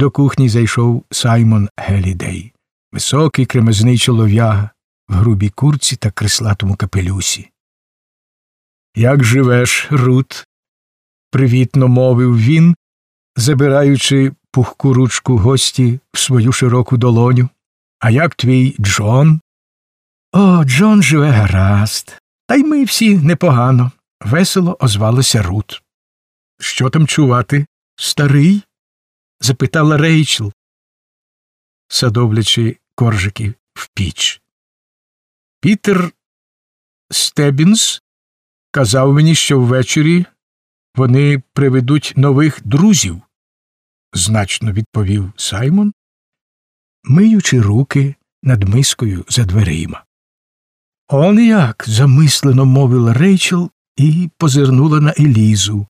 До кухні зайшов Саймон Гелідей, високий кремезний чолов'яга в грубій куртці та крислатому капелюсі. «Як живеш, Рут?» – привітно мовив він, забираючи пухку ручку гості в свою широку долоню. «А як твій Джон?» «О, Джон живе гаразд. Та й ми всі непогано», – весело озвалася Рут. «Що там чувати, старий?» – запитала Рейчел, садовлячи коржики в піч. «Пітер Стеббінс казав мені, що ввечері вони приведуть нових друзів», – значно відповів Саймон, миючи руки над мискою за дверима. «Он як!» – замислено мовила Рейчел і позирнула на Елізу.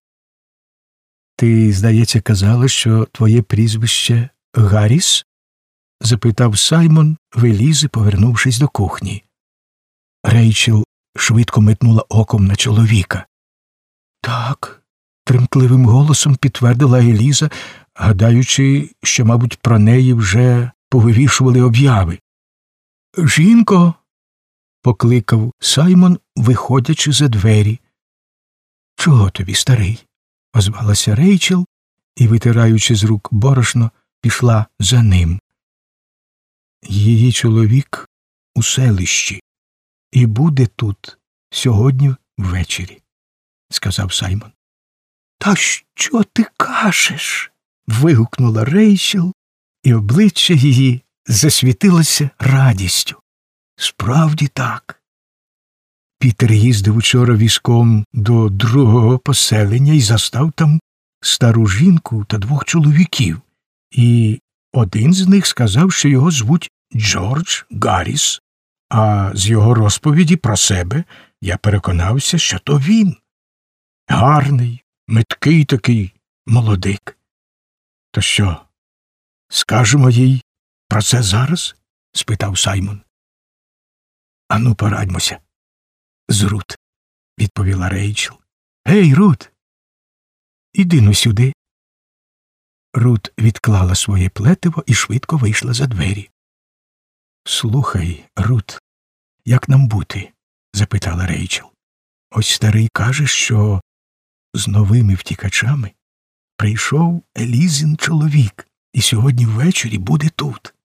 «Ти, здається, казала, що твоє прізвище Гарріс?» – запитав Саймон в Елізи, повернувшись до кухні. Рейчел швидко метнула оком на чоловіка. «Так», – тремтливим голосом підтвердила Еліза, гадаючи, що, мабуть, про неї вже повивішували об'яви. «Жінко!» – покликав Саймон, виходячи за двері. «Чого тобі, старий?» – озвалася Рейчел і, витираючи з рук борошно, пішла за ним. «Її чоловік у селищі і буде тут сьогодні ввечері», – сказав Саймон. «Та що ти кажеш?» – вигукнула Рейчел, і обличчя її засвітилося радістю. «Справді так. Пітер їздив учора візком до другого поселення і застав там стару жінку та двох чоловіків, і один з них сказав, що його звуть Джордж Гарріс, а з його розповіді про себе я переконався, що то він. Гарний, меткий такий молодик. То що, скажемо їй про це зараз?» – спитав Саймон. «Ану, порадьмося з Рут», – відповіла Рейчел. «Гей, Рут, іди-но сюди». Рут відклала своє плетиво і швидко вийшла за двері. «Слухай, Рут, як нам бути?» – запитала Рейчел. «Ось старий каже, що з новими втікачами прийшов Елізин чоловік і сьогодні ввечері буде тут».